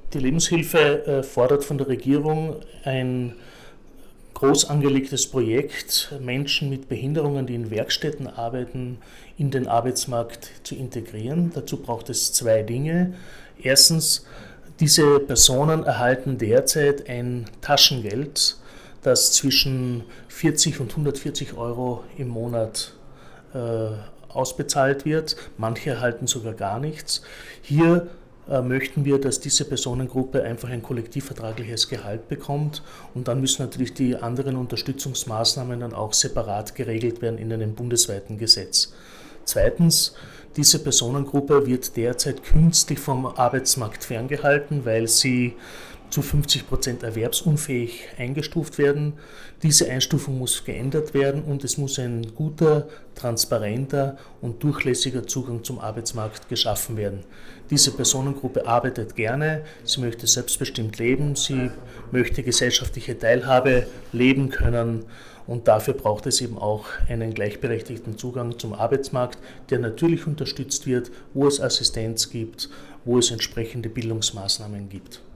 Die Lebenshilfe fordert von der Regierung ein groß angelegtes Projekt, Menschen mit Behinderungen, die in Werkstätten arbeiten, in den Arbeitsmarkt zu integrieren. Dazu braucht es zwei Dinge. Erstens, diese Personen erhalten derzeit ein Taschengeld, das zwischen 40 und 140 Euro im Monat ausbezahlt wird. Manche erhalten sogar gar nichts. Hier möchten wir, dass diese Personengruppe einfach ein kollektivvertragliches Gehalt bekommt, und dann müssen natürlich die anderen Unterstützungsmaßnahmen dann auch separat geregelt werden in einem bundesweiten Gesetz. Zweitens, diese Personengruppe wird derzeit künstlich vom Arbeitsmarkt ferngehalten, weil sie zu 50% erwerbsunfähig eingestuft werden. Diese Einstufung muss geändert werden und es muss ein guter, transparenter und durchlässiger Zugang zum Arbeitsmarkt geschaffen werden. Diese Personengruppe arbeitet gerne, sie möchte selbstbestimmt leben, sie möchte gesellschaftliche Teilhabe leben können, und dafür braucht es eben auch einen gleichberechtigten Zugang zum Arbeitsmarkt, der natürlich unterstützt wird, wo es Assistenz gibt, wo es entsprechende Bildungsmaßnahmen gibt.